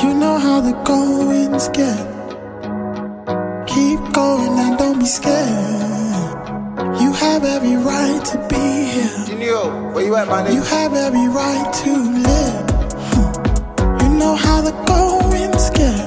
You know how the goings get. Keep going and don't be scared. You have every right to be here. Junior, where you at, my nigga? You have every right to live. You know how the goings get.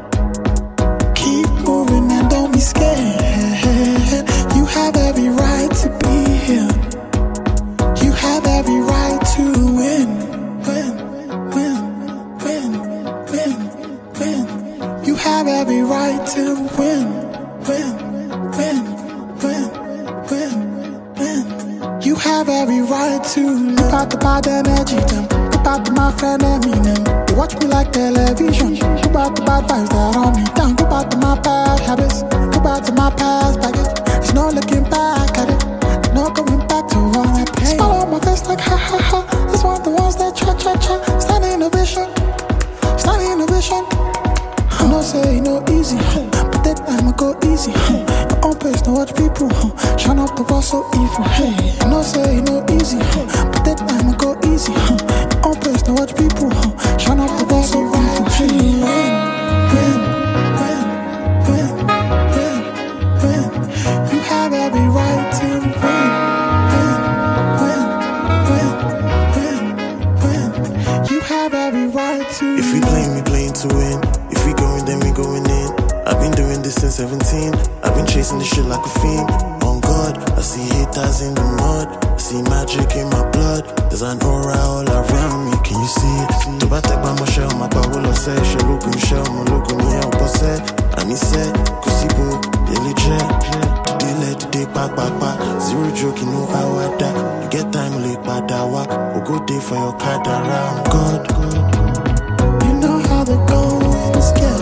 Keep moving and don't be scared. You have every right to be here. You have every right to win. Win, win, win, win, win. You have every right to win. Win, win, win, win, win. You have every right to live. About the bad energy, them. About my friend Eminem. They watch me like television. About the bad vibes that on me down. About my bad habits. About my past baggage. There's no looking back at it. No going back to all that pain. Smile on my face like ha ha ha. It's one of the ones that cha cha cha. Stand innovation. Stand innovation. I know say no easy, but that I'ma go easy. Your own pace, no watch people. Shine up the wall so evil. Hey, I know say no easy, but that I'ma go easy. Your own pace, no watch people. Shine up the wall so evil. Hey, win, win, win, win, win, win. You have every right to win. Win, win, win, win, win. You have every right to win. If we playing, we playing to win. If we going, then we going in. I've been doing this since 17. I've been chasing this shit like a fiend. On God, I see haters in the mud. I see magic in my blood. There's an aura all around me. Can you see it? To batek by my shell, my power will say. She look in shell, my look in the air, boss. And he said, Kusibo, Yeli Jet. Today, let today, back. Zero joking, no how I die. You get time, late, badawa. A good day for your card around God. You know how the goings get.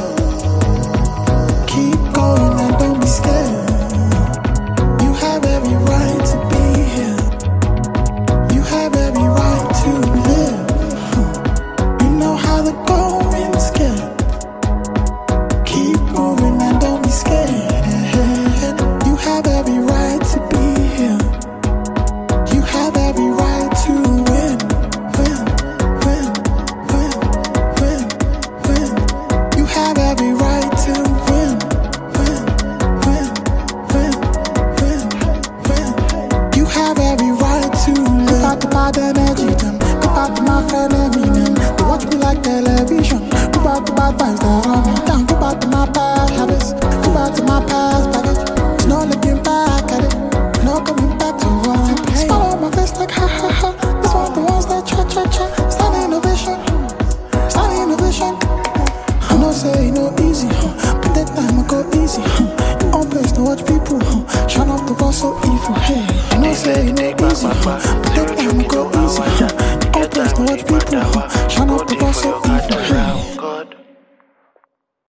Keep going and don't be scared. You have every right to be here. You have every right to live. You know how the goings get. Keep moving and don't be scared. You have every right to be here. You have every right to win. Win, win, win, win, win. You have every right to win. Win, win, win, win, win. You have every right to live. About the bad energy, them. About my friend Eminem. They watch me like television. About the bad vibes that on me down. About my bad habits. About my past baggage. There's no looking back at it. No coming back to all that pain. Smile on my face like ha ha ha. It's one of the ones that cha cha cha. Stand innovation. Stand innovation. I know say no easy, but that time I go easy. Your own place, no watch people. Shine up the wall so evil. Hey, I know say no easy, but that time I go easy. Your own place, no watch people. Shine up the wall so evil. Hey.